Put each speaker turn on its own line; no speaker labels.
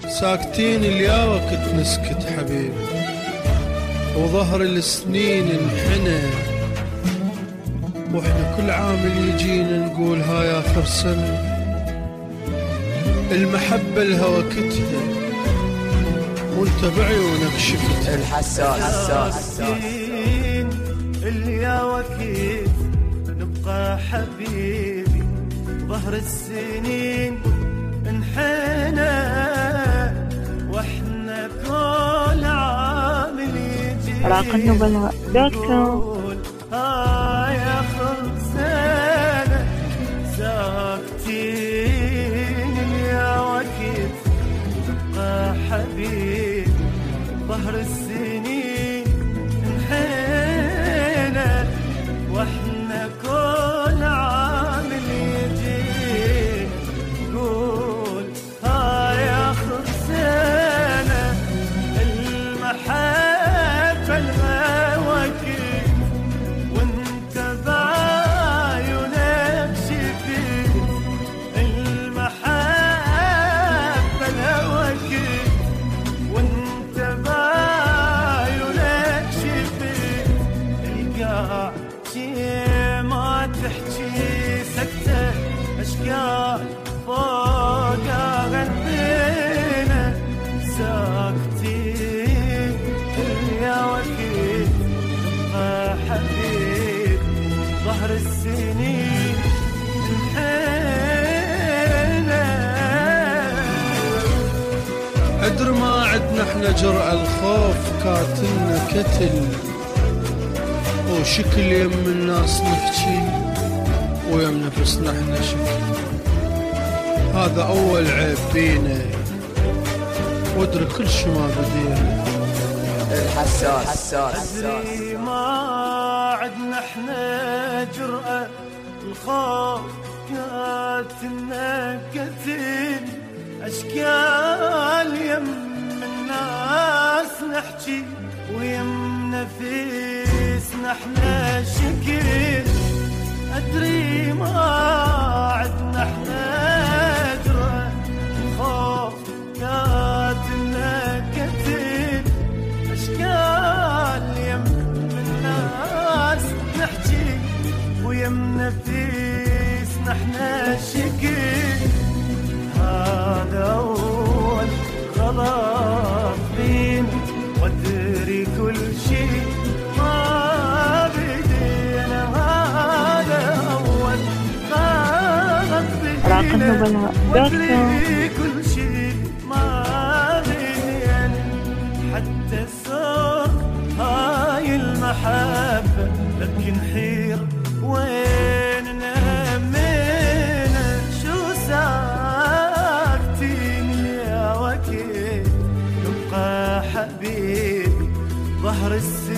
ساكتين اليا وقت نسكت حبيبي، وظهر السنين انحنى، واحنا كل عام يجينا نقول هاي اخر سنة. المحبة الهوى كتها وانت بعيونك شكت.
الحساس اليا وكيف نبقى حبيبي، ظهر السنين انحنى، واحنا كل عام يجي
راقنبلاء.com.
هاي اخر سنة ساكتين اليا وكيف نبقى حبيبي، ظهر السنين انحنى، واحنا كل عام يجي نقول هاي اخر سنة. المحبة الهوى كيف وانت بعيونك شفيت، المحبة الهوى كيف وانت بعيونك شفيت. القاع شي ما تحكي سكتة، اشكال فوق غنبينا ساكتين اليا وكيف نبقى حبيب، ظهر السنين انحنى.
ادري ما عدنا احنا جرأة، الخوف كاتلنا كتل، وشكل يم الناس نحكي ويم نفسنا احنا شكل. هذا اول عيب بينا، وادري كل شي ما بدينا.
الحساس أدري ما عدنا احنا جرأة، الخوف كاتلنا كتل، اشكال يم الناس نحكي ويم نفسنا احنا شكل. ادري ما عدنا احنا جرأة، الخوف كاتلنا كتل، اشكال يم الناس نحكي ويم نفسنا احنا شكل. هذا اول غلط فينا، وادري كل شي ما بدينا. هذا اول غلط فينا، وادري كل شي ما بدينا. حتى الصوت هاي المحبة لكن حير وين نأمينا. شو ساكتين يا وكيل نبقى حبيبي، ظهر السنين